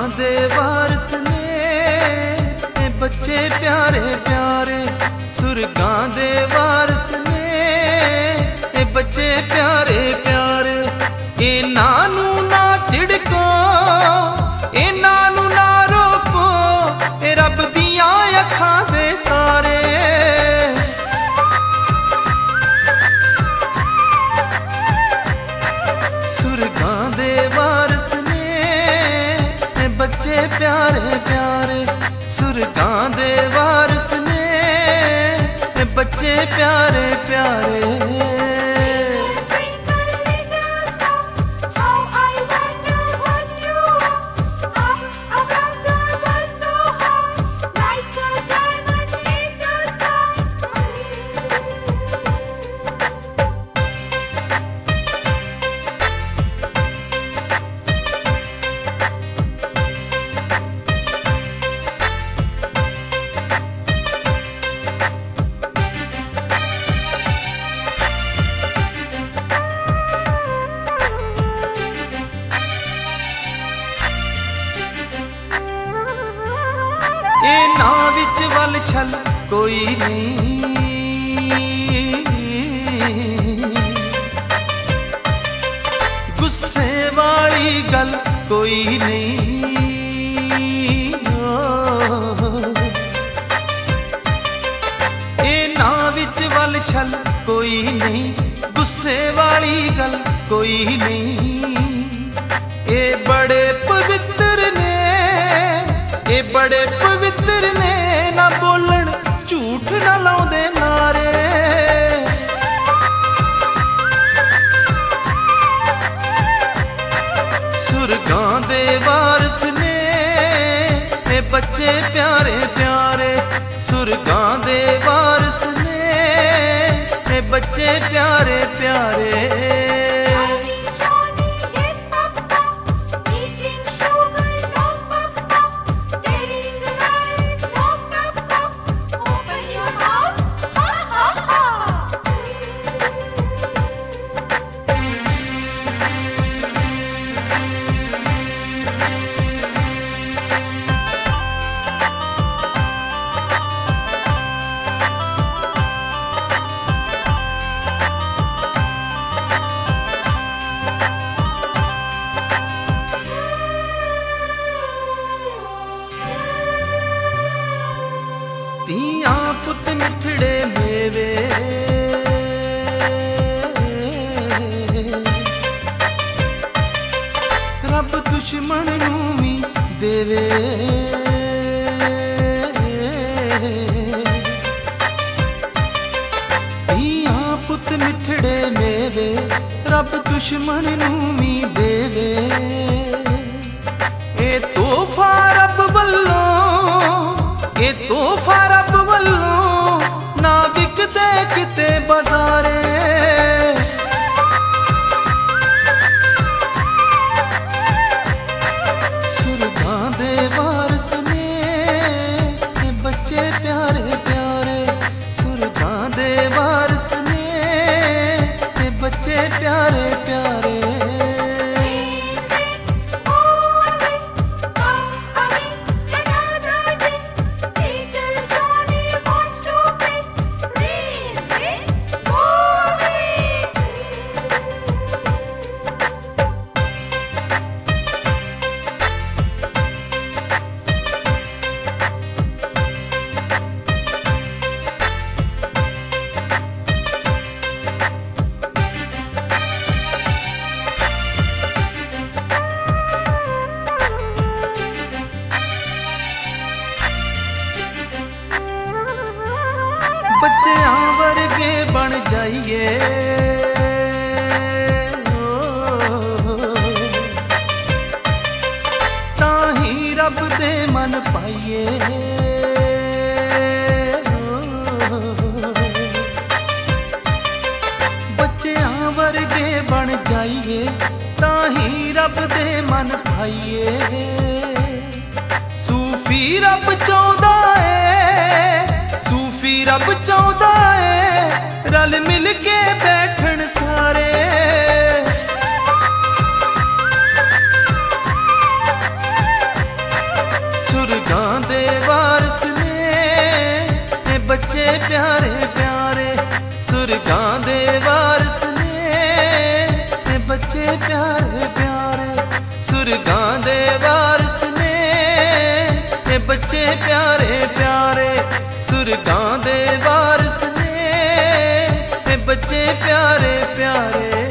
दे वारस ने बच्चे प्यारे प्यारे, सुरगां दे वारस ने बच्चे प्यारे प्यारे। इन्हां नू ना झिड़को, इन्हां नू ना रोको, रब दियां अखां दे तारे। सुरगां दे वारस ने बच्चे प्यारे प्यारे, सुरगां दे वारस ने बच्चे प्यारे प्यारे। इन्हां विच वल छल कोई नहीं, गुस्से वाली गल कोई नहीं। इन्हां विच वल छल कोई नहीं, गुस्से वाली गल कोई नहीं। ये बड़े पवित्र ने, ये बड़े पवित्र ने, ना बोलन झूठ ना लाउंदे नारे। सुरगां दे वारस ने बच्चे प्यारे प्यारे, सुरगां दे वारस ने बच्चे प्यारे प्यारे। तियां पुत मिठड़े मेवे, रब दुश्मन नू भी देवे। तियां पुत मिठड़े मेवे, रब दुश्मन नू भी देवे। ए तोहफा रब वल्लों, ये तोहफा रब वल्लों, ना विकदे किते बाजारे। सुरगां दे वारस ने बच्चे प्यारे प्यारे, सुरगां दे वारस ने बच्चे प्यारे प्यारे। बच्चियां वर्गे बन जाइए, ताही रब दे मन पाइए। बच्चियां वर्गे बन जाइए, ताही रब दे मन पाइए। सूफी रब चाहुंदा है, सूफी रब चाहुंदा है, रल मिल के बैठन सारे। सुरगां दे वारस ने बच्चे प्यारे प्यारे, सुरगां दे वारस ने बच्चे प्यारे प्यारे, सुरगां दे वारस ने बच्चे प्यारे प्यारे।